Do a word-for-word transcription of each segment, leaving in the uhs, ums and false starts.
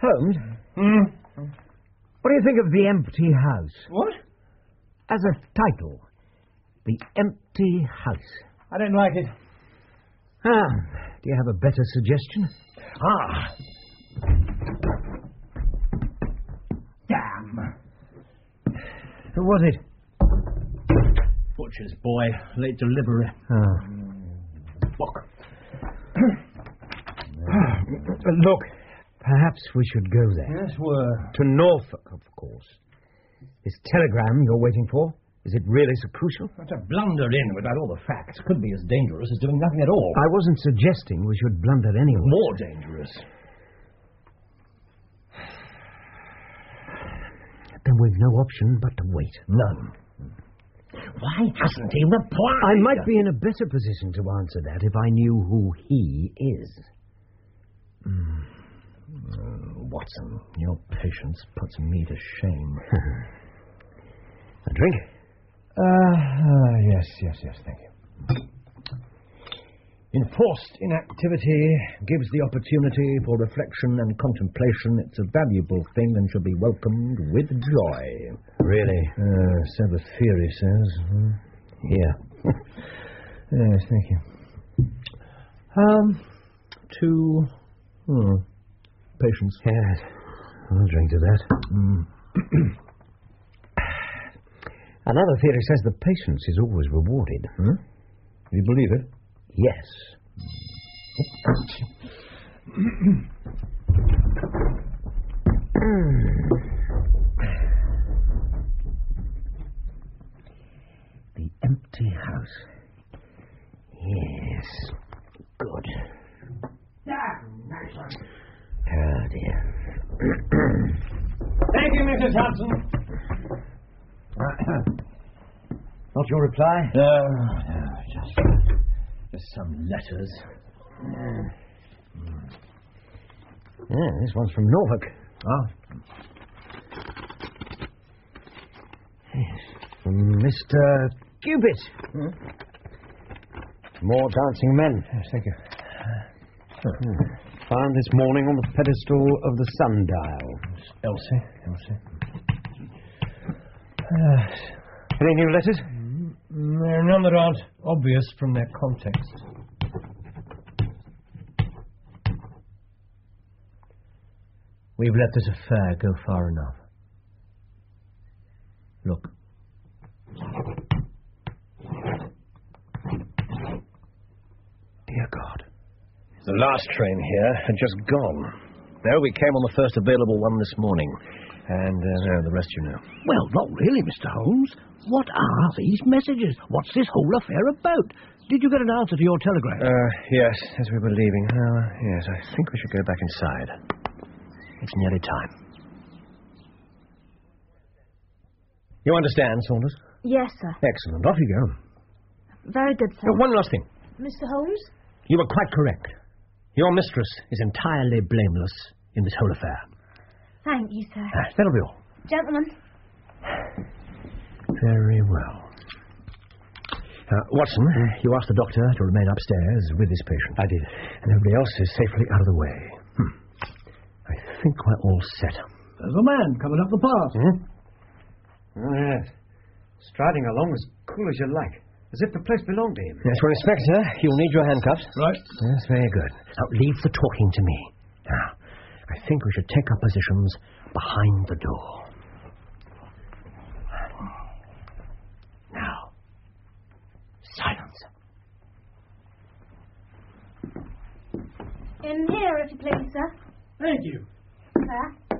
Holmes? Hmm? What do you think of The Empty House? What? As a title. The Empty House. I don't like it. Ah, do you have a better suggestion? Ah. Damn. Who was it? Butcher's boy. Late delivery. Ah. Look. Look, perhaps we should go there. Yes, we're... To Norfolk, of course. This telegram you're waiting for, is it really so crucial? To blunder in without all the facts could be as dangerous as doing nothing at all. I wasn't suggesting we should blunder anyway. More dangerous. Then we've no option but to wait. None. Why hasn't he replied? I might be in a better position to answer that if I knew who he is. Mm. Uh, Watson, your patience puts me to shame. A drink? Uh, uh, yes, yes, yes, thank you. Enforced inactivity gives the opportunity for reflection and contemplation. It's a valuable thing and should be welcomed with joy. Really? Uh, so the theory says. Hmm? Yeah. Yes, thank you. Um, to... Hmm, patience. Yes, I'll drink to that. Mm. Another theory says the patience is always rewarded. Hmm? You believe it? Yes. The Empty House. Yes. Good. Oh, dear. Thank you, Missus Hudson. Not your reply? No, no, just, just some letters. Mm. Yeah, this one's from Norfolk. Ah. Yes, from Mister Cupid. Hmm? More dancing men. Yes, thank you. Hmm. Found this morning on the pedestal of the sundial. Elsie, Elsie. Uh, Any new letters? There are none that aren't obvious from their context. We've let this affair go far enough. Look. Dear God. The last train here had just gone. No, we came on the first available one this morning. And uh, no, the rest you know. Well, not really, Mister Holmes. What are these messages? What's this whole affair about? Did you get an answer to your telegram? Uh, yes, as we were leaving. Uh, yes, I think we should go back inside. It's nearly time. You understand, Saunders? Yes, sir. Excellent. Off you go. Very good, sir. Oh, one last thing. Mister Holmes? You were quite correct. Your mistress is entirely blameless in this whole affair. Thank you, sir. Ah, that'll be all. Gentlemen. Very well. Uh, Watson, you asked the doctor to remain upstairs with this patient. I did. And everybody else is safely out of the way. Hmm. I think we're all set. There's a man coming up the path. Hmm? Oh, yes. Striding along as cool as you like. As if the place belonged to him. Yes, well, Inspector, you'll need your handcuffs. Right. Yes, very good. Now, leave the talking to me. Now, I think we should take our positions behind the door. Now, silence. In here, if you please, sir. Thank you. Sir.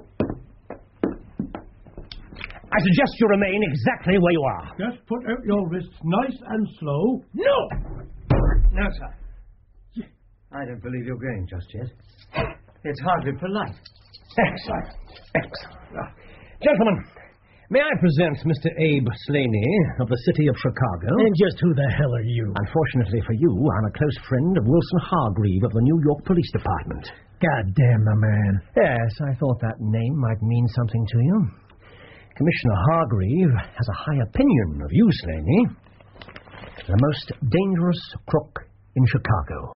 I suggest you remain exactly where you are. Just put out your wrists nice and slow. No! No, sir. I don't believe you're going just yet. It's hardly polite. Excellent. Excellent. Uh, gentlemen, may I present Mister Abe Slaney of the city of Chicago? And just who the hell are you? Unfortunately for you, I'm a close friend of Wilson Hargreave of the New York Police Department. God damn the man. Yes, I thought that name might mean something to you. Commissioner Hargreave has a high opinion of you, Slaney. The most dangerous crook in Chicago.